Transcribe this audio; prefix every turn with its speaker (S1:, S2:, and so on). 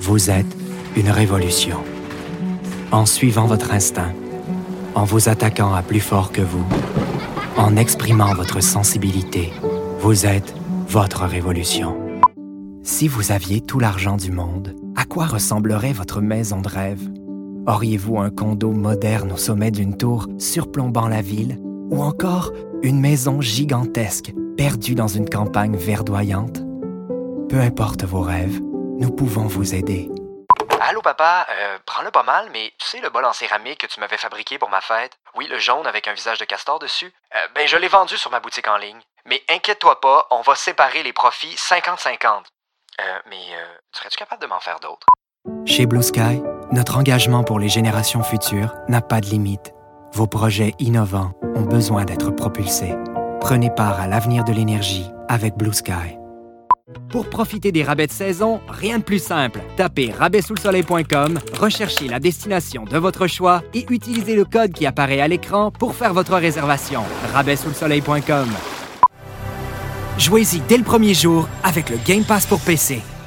S1: Vous êtes une révolution. En suivant votre instinct, en vous attaquant à plus fort que vous, en exprimant votre sensibilité, vous êtes votre révolution. Si vous aviez tout l'argent du monde, à quoi ressemblerait votre maison de rêve? Auriez-vous un condo moderne au sommet d'une tour surplombant la ville ou encore une maison gigantesque perdue dans une campagne verdoyante? Peu importe vos rêves, nous pouvons vous aider.
S2: Allô papa, prends-le pas mal, mais tu sais le bol en céramique que tu m'avais fabriqué pour ma fête? Oui, le jaune avec un visage de castor dessus? Je l'ai vendu sur ma boutique en ligne. Mais inquiète-toi pas, on va séparer les profits 50-50. Serais-tu capable de m'en faire d'autres?
S1: Chez Blue Sky, notre engagement pour les générations futures n'a pas de limite. Vos projets innovants ont besoin d'être propulsés. Prenez part à l'avenir de l'énergie avec Blue Sky.
S3: Pour profiter des rabais de saison, rien de plus simple. Tapez rabaisoulsoleil.com, recherchez la destination de votre choix et utilisez le code qui apparaît à l'écran pour faire votre réservation. rabaisoulsoleil.com.
S1: Jouez-y dès le premier jour avec le Game Pass pour PC.